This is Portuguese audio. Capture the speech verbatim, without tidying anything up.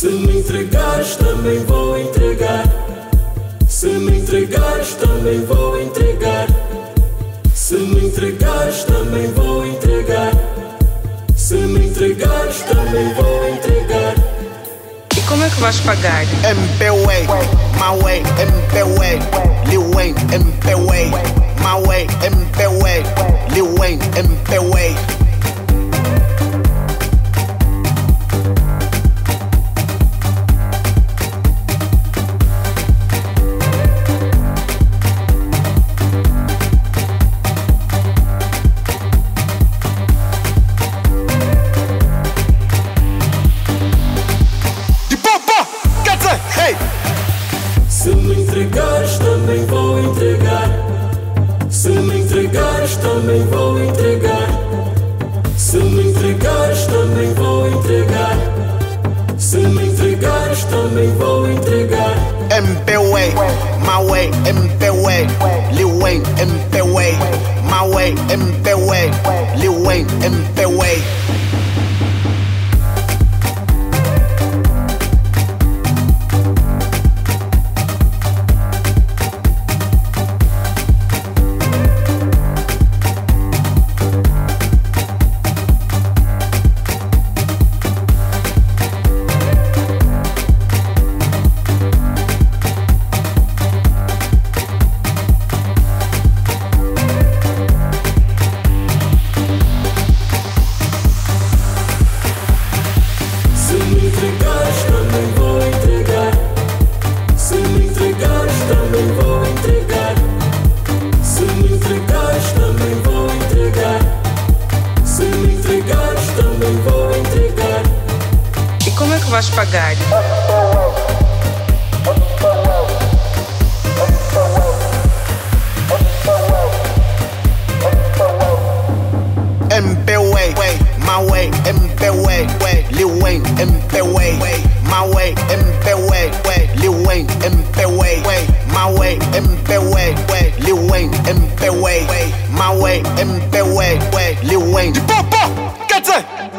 Se me entregares também vou entregar. Se me entregares também vou entregar. Se me entregares também vou entregar. Se me entregares também vou entregar. E como é que vais pagar? M P Way, my way, M P Way, Lil Wayne, M P Way, my way, M P Way, Lil Wayne, M P Way. Se me entregares também vou entregar. Se me entregares também vou entregar. Se me entregares também vou entregar. Se me entregares também vou entregar. M P Way, my way, M P Way, Lil Wayne, M P Way, my way, M P Way, Lil Wayne, M P Way. Se me entregares também vou entregar. Se me entregares também vou entregar. Se me entregares também vou entregar. Se me entregares também vou entregar. E como é que vais pagar? M P Way, my way, M P Way, Lil Wayne, M P Way, my way, M P Way, Lil Wayne, M P Way, my way, M P Way, Lil Wayne, M P Way, my way, M P Way, Lil Wayne. Quer dizer